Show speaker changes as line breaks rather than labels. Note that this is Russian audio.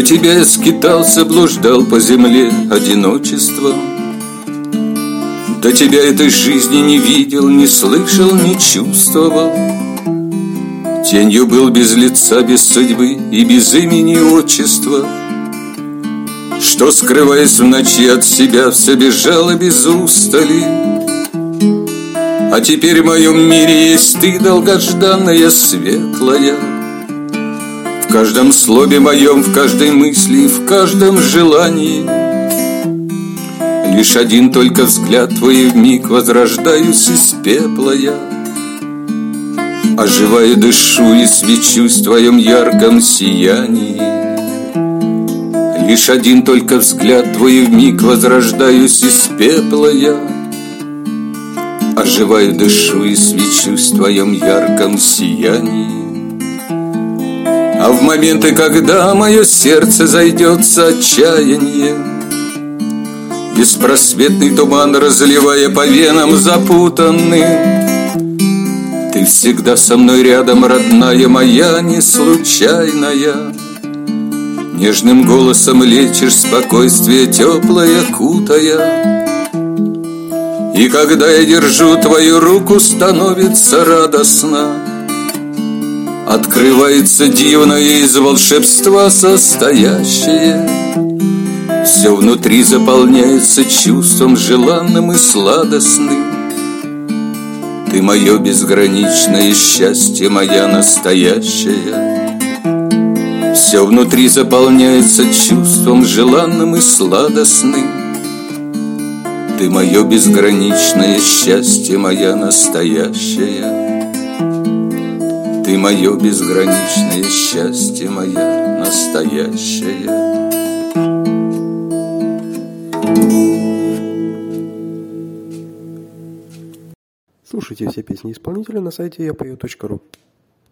тебя я скитался, блуждал по земле одиночеством. До тебя этой жизни не видел, не слышал, не чувствовал. Тенью был без лица, без судьбы и без имени и отчества, что, скрываясь в ночи от себя, все бежало без устали. А теперь в моем мире есть ты, долгожданная, светлая. В каждом слове моем, в каждой мысли, в каждом желании. Лишь один только взгляд твой, вмиг возрождаюсь из пепла я. Оживаю, дышу и свечусь в твоем ярком сиянии. Лишь один только взгляд твой, вмиг возрождаюсь из пепла я. Оживаю, дышу и свечусь в твоем ярком сиянии. А в моменты, когда мое сердце зайдется отчаянием, беспросветный туман разливая по венам запутанным, ты всегда со мной рядом, родная моя, не случайная. Нежным голосом лечишь спокойствие теплое, кутая. И когда я держу твою руку, становится радостно. Открывается дивное из волшебства состоящее. Все внутри заполняется чувством желанным и сладостным. Ты мое безграничное счастье, моя настоящая. Все внутри заполняется чувством желанным и сладостным. Ты мое безграничное счастье, моя настоящая. Ты мое безграничное счастье, моя настоящая.
Слушайте все песни исполнителя на сайте yapою.ru.